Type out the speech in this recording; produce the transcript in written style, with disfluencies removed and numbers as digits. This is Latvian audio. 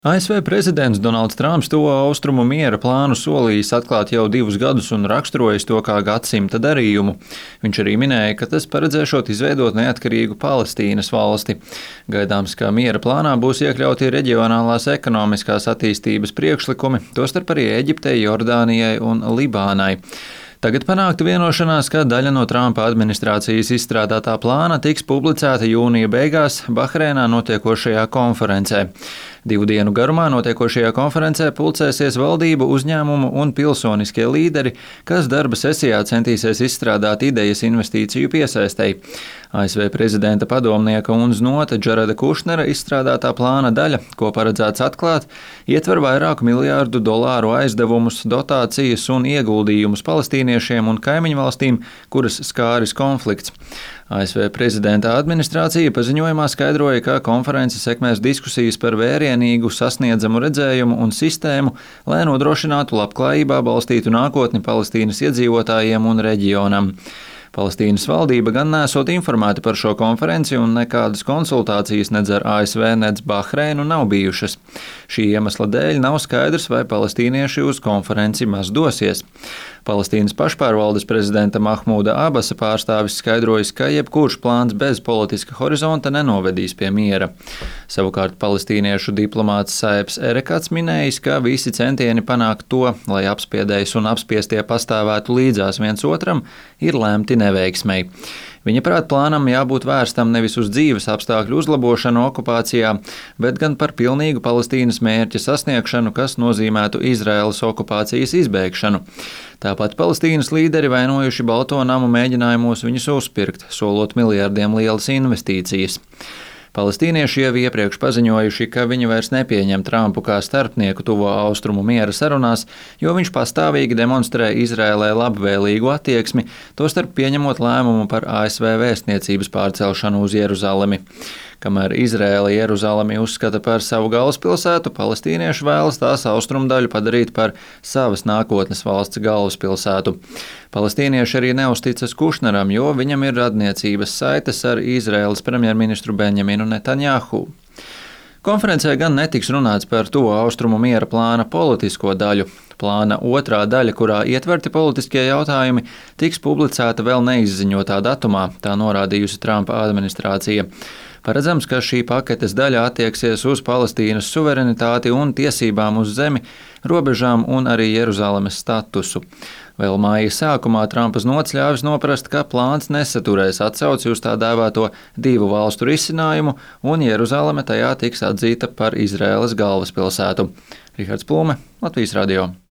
ASV prezidents Donalds Trumps to austrumu miera plānu solījis atklāt jau 2 gadus un raksturojis to kā gadsimta darījumu. Viņš arī minēja, ka tas paredzēšot izveidot neatkarīgu Palestīnas valsti. Gaidāms, ka miera plānā būs iekļauti reģionālās ekonomiskās attīstības priekšlikumi, tostarp arī Eģiptei, Jordānijai un Libānai. Tagad panākta vienošanās, ka daļa no Trumpa administrācijas izstrādātā plāna tiks publicēta jūnija beigās Bahreinā notiekošajā konferencē. 2 dienu garumā notiekošajā konferencē pulcēsies valdību, uzņēmumu un pilsoniskie līderi, kas darba sesijā centīsies izstrādāt idejas investīciju piesaistei. ASV prezidenta padomnieka un znota Džareda Kušnera izstrādātā plāna daļa, ko paredzēts atklāt, ietver vairāku miljārdu dolāru aizdevumus, dotācijas un ieguldījumus palestīniešiem un kaimiņvalstīm, kuras skāris konflikts. ASV prezidenta administrācija paziņojumā skaidroja, ka konference sekmēs diskusijas par vērienīgu, sasniedzamu redzējumu un sistēmu, lai nodrošinātu labklājībā balstītu nākotni Palestīnas iedzīvotājiem un reģionam. Palestīnas valdība gan nesot informēta par šo konferenci un nekādas konsultācijas nedz ar ASV, nedz Bahreinu nav bijušas. Šī iemesla dēļ nav skaidrs, vai palestīnieši uz konferenci maz dosies. Palestīnas pašpārvaldes prezidenta Mahmūda Abasa pārstāvis skaidrojis, ka jebkurš plāns bez politiska horizonta nenovedīs pie miera. Savukārt palestīniešu diplomāts Saebs Erekats minējis, ka visi centieni panākt to, lai apspiedējs un apspiestie pastāvētu līdzās viens otram, ir lemti neveiksmei. Viņa prāt plānam jābūt vērstam nevis uz dzīves apstākļu uzlabošanu okupācijā, bet gan par pilnīgu Palestīnas mērķa sasniegšanu, kas nozīmētu Izraēlas okupācijas izbēgšanu. Tāpat Palestīnas līderi vainojuši Balto namu mēģinājumos viņus uzpirkt, solot miljardiem lielas investīcijas. Palestīnieši jau iepriekš paziņojuši, ka viņi vairs nepieņem Trumpu kā starpnieku tuvo austrumu miera sarunās, jo viņš pastāvīgi demonstrē Izrēlē labvēlīgu attieksmi, tostarp pieņemot lēmumu par ASV vēstniecības pārcelšanu uz Jeruzalemi. Kamēr Izrēla Jeruzalemi uzskata par savu galvaspilsētu, palestīnieši vēlas tās austrumdaļu padarīt par savas nākotnes valsts galvaspilsētu. Palestīnieši arī neusticas Kušneram, jo viņam ir radniecības saites ar Izrēlas premjerministru Benjaminu Netanjahu. Konferencē gan netiks runāts par to austrumu miera plāna politisko daļu. Plāna otrā daļa, kurā ietverti politiskie jautājumi, tiks publicēta vēl neizziņotā datumā, tā norādījusi Trumpa administrācija. Paredzams, ka šī paketes daļa attieksies uz Palestīnas suverenitāti un tiesībām uz zemi, robežām un arī Jeruzalemes statusu. Vēl māja sākumā Trumpa znots ļāvis noprast, ka plāns nesaturēs atsauci uz tā dēvēto 2 valstu risinājumu, un Jeruzaleme tajā tiks atzīta par Izraēlas galvaspilsētu. Rihards Plūme, Latvijas radio.